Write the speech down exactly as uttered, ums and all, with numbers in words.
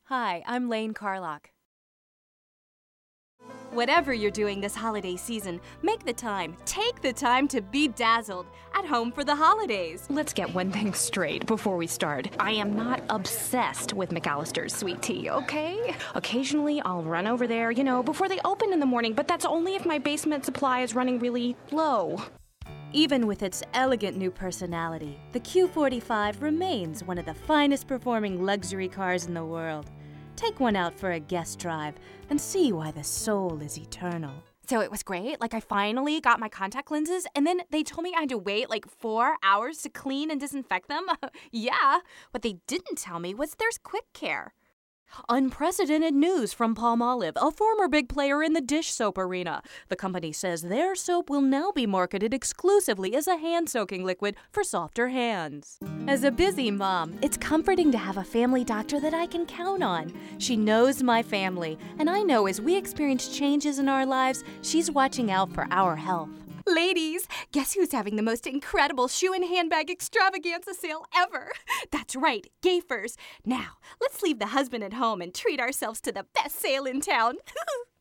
Hi, I'm Lane Carlock. Whatever you're doing this holiday season, make the time, take the time to be dazzled at home for the holidays. Let's get one thing straight before we start. I am not obsessed with McAllister's sweet tea, okay? Occasionally, I'll run over there, you know, before they open in the morning, but that's only if my basement supply is running really low. Even with its elegant new personality, the Q forty-five remains one of the finest performing luxury cars in the world. Take one out for a guest drive and see why the soul is eternal. So it was great. Like, I finally got my contact lenses, and then they told me I had to wait like four hours to clean and disinfect them. Yeah. What they didn't tell me was there's quick care. Unprecedented news from Palmolive, a former big player in the dish soap arena. The company says their soap will now be marketed exclusively as a hand-soaking liquid for softer hands. As a busy mom, it's comforting to have a family doctor that I can count on. She knows my family, and I know as we experience changes in our lives, she's watching out for our health. Ladies, guess who's having the most incredible shoe and handbag extravaganza sale ever? That's right, Gayfers. Now, let's leave the husband at home and treat ourselves to the best sale in town.